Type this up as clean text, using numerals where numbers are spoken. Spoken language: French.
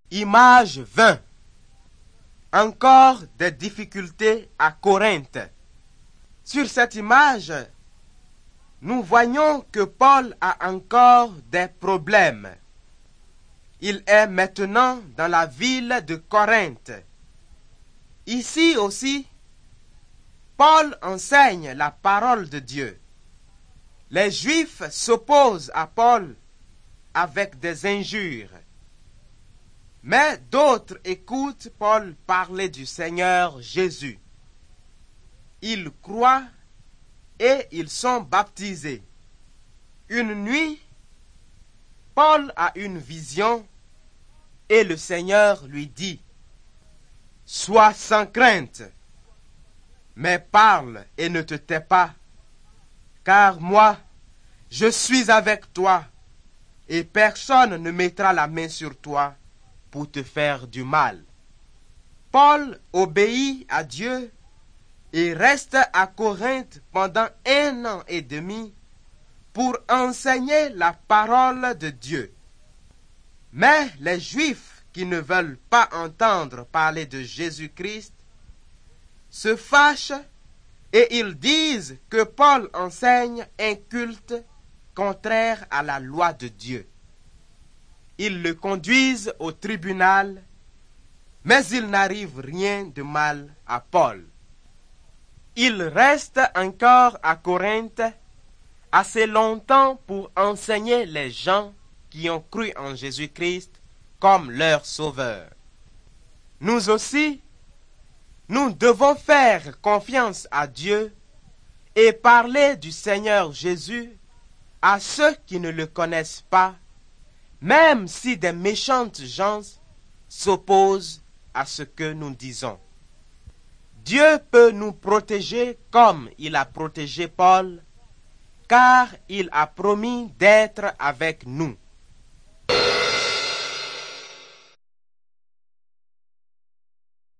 Image 20. Encore des difficultés à Corinthe. Sur cette image, nous voyons que Paul a encore des problèmes. Il est maintenant dans la ville de Corinthe. Ici aussi, Paul enseigne la parole de Dieu. Les Juifs s'opposent à Paul avec des injures. Mais d'autres écoutent Paul parler du Seigneur Jésus. Ils croient et ils sont baptisés. Une nuit, Paul a une vision et le Seigneur lui dit: « Sois sans crainte, mais parle et ne te tais pas, car moi, je suis avec toi, et personne ne mettra la main sur toi pour te faire du mal. » Paul obéit à Dieu et reste à Corinthe pendant 1 an et demi pour enseigner la parole de Dieu. Mais les Juifs qui ne veulent pas entendre parler de Jésus-Christ se fâchent et ils disent que Paul enseigne un culte contraire à la loi de Dieu. Ils le conduisent au tribunal, mais il n'arrive rien de mal à Paul. Il reste encore à Corinthe assez longtemps pour enseigner les gens qui ont cru en Jésus-Christ comme leur sauveur. Nous aussi, nous devons faire confiance à Dieu et parler du Seigneur Jésus à ceux qui ne le connaissent pas, même si des méchantes gens s'opposent à ce que nous disons. Dieu peut nous protéger comme il a protégé Paul, car il a promis d'être avec nous.